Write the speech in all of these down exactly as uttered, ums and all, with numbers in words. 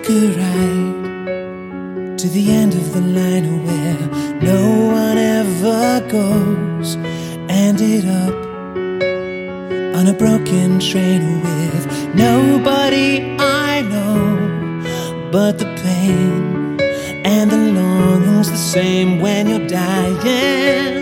Take a ride to the end of the line where no one ever goes. Ended up on a broken train with nobody I know, but the pain and the longing's the same when you're dying.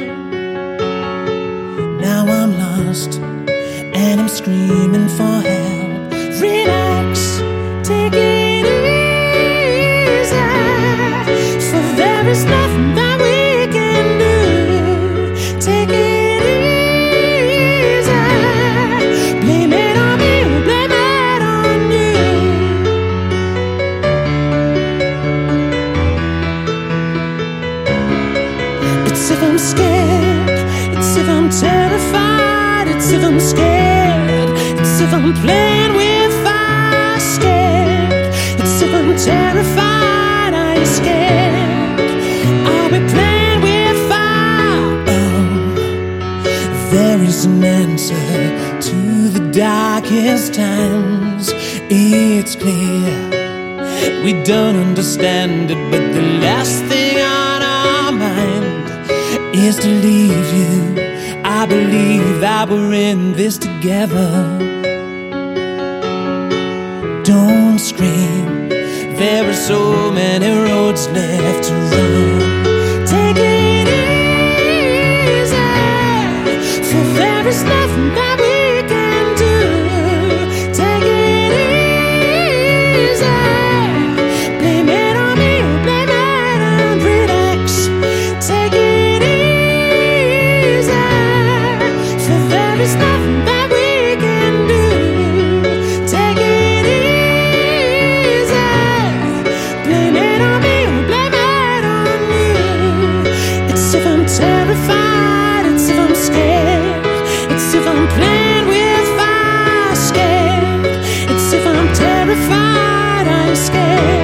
Now I'm lost and I'm screaming for help. Relax, take it easy, for there is nothing that we can do. Take it easy, blame it on me, blame it on you. It's if I'm scared, it's if I'm terrified, it's if I'm scared, it's if I'm playing with fire. Scared, it's if I'm terrified, are you scared? Are we playing with fire? Oh, there is an answer to the darkest times. It's clear we don't understand it, but the last thing on our mind is to leave you. I believe that we're in this together. Don't scream, there are so many roads left to run. Take it easy, for there is nothing that we can do. Take it easy, blame it on me, blame it on. Relax, take it easy, for there is nothing that we can do. Take it easy, blame it on me, blame it on you. It's if I'm terrified, it's if I'm scared, it's if I'm playing with fire. Scared, it's if I'm terrified, I'm scared.